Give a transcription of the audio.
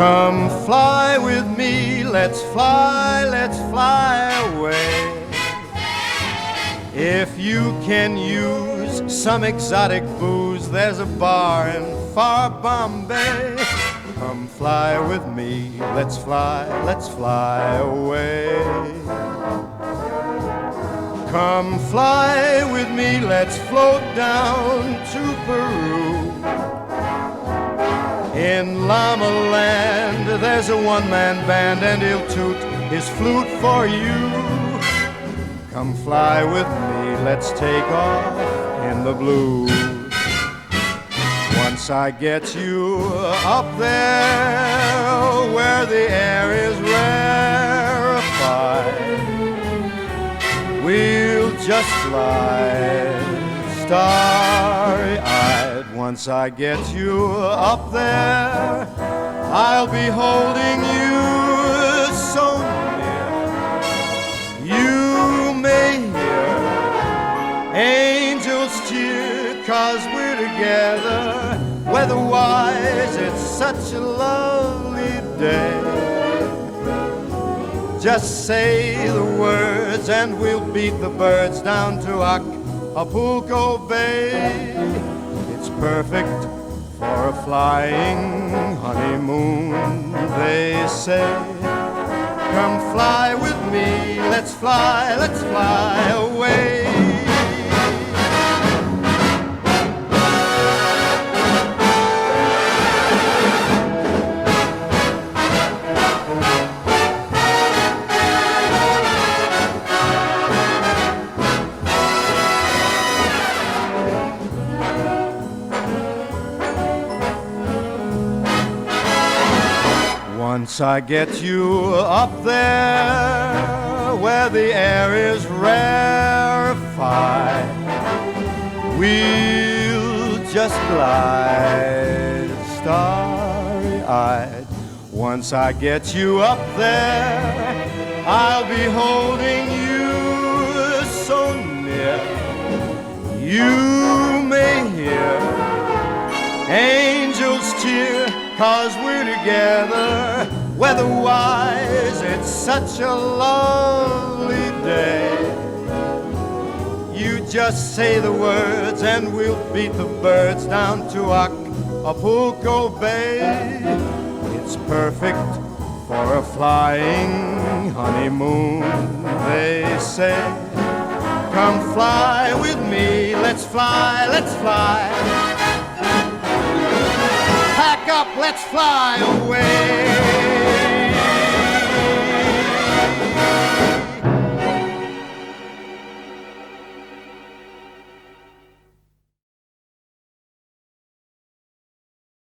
Come fly with me, let's fly away. If you can use some exotic booze, there's a bar in far Bombay. Come fly with me, let's fly away. Come fly with me, let's float down to Peru. In Llama Land, there's a one-man band, and he'll toot his flute for you. Come fly with me, let's take off in the blue. Once I get you up there where the air is rarefied, we'll just fly starry-eyed. Once I get you up there, I'll be holding you so near. You may hear angels cheer, 'cause we're together. Weather-wise, it's such a lovely day. Just say the words and we'll beat the birds down to Acapulco Bay. It's perfect for a flying honeymoon, they say. Come fly with me, let's fly away. Once I get you up there where the air is rarefied, we'll just glide starry-eyed. Once I get you up there, I'll be holding you so near. You may hear angels cheer, 'cause we're together. Weather-wise, it's such a lovely day. You just say the words and we'll beat the birds down to Acapulco Bay. It's perfect for a flying honeymoon, they say. Come fly with me, let's fly. Pack up, let's fly away.